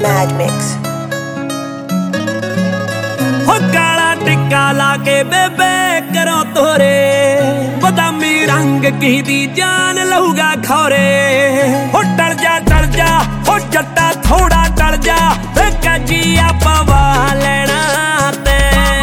Mad Mix। हो काला टिक्का लाके बेबे करो तोरे, बदामी रंग की दी जान लहूगा खौरे। हो टल जा हो जट्टा थोड़ा टल जा, कजिया पवा लेना ते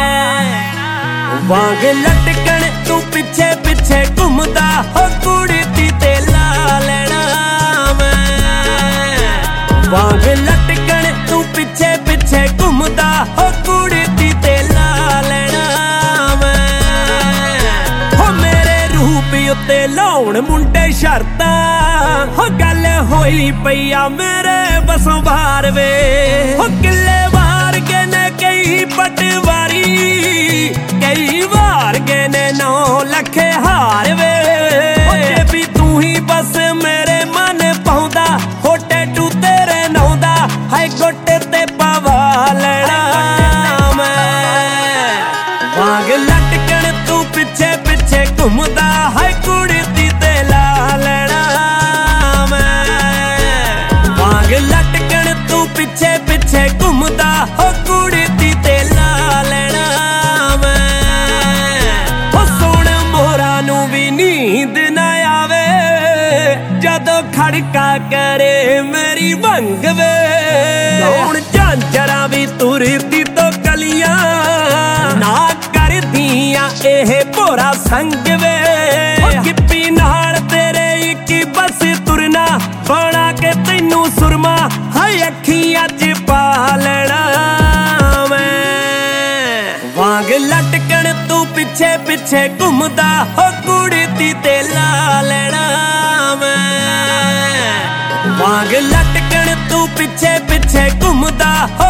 वांग लटकन तू पिछे पिछे घूमदा, हो कुड़ी दी ते ला लेना मैं। वांग लटकन तू पिछे पिछे घूमदा, हो कुड़ी दी ते ला लेना मैं। हो मेरे रूप उत्ते लाउण मुंडे शर्तां, हो गल होई पईया मेरे बसों बाहर वे। हो किले वार के ने कई पटवारी, कई वार के ने 9 लख हार वे। जे भी तू ही बस मेरे मन पाउंदा, हो टैटू तेरे नौंदा, हाय गोटे ते पवा लेना मैं। वांग लटकन तू पिछे पिछे घूमदा, हाय कुड़ी दी ते ला लेना मैं। वांग लटकन तू पिछे पिछे घूमदा, हो कुड़ी दी ते ला लेना मैं। हो सोण मोरा नू भी नींद ना आवे, जदों खड़का करे मेरी भंग वे। हुण झांझरा भी तुरदी तो गलियां, ना करदियां एह भोरा संग वे। गिप्पी नाल तेरे इक बस तुरना, बना के तैनू सुरमा, हाय अखियां च पा लेना मैं। वांग लटकन तू पिछे पिछे घूमदा, हो कुड़ी दी ते ला लेना मैं। वांग लटकन तू पिछे पिछे घूमदा, हो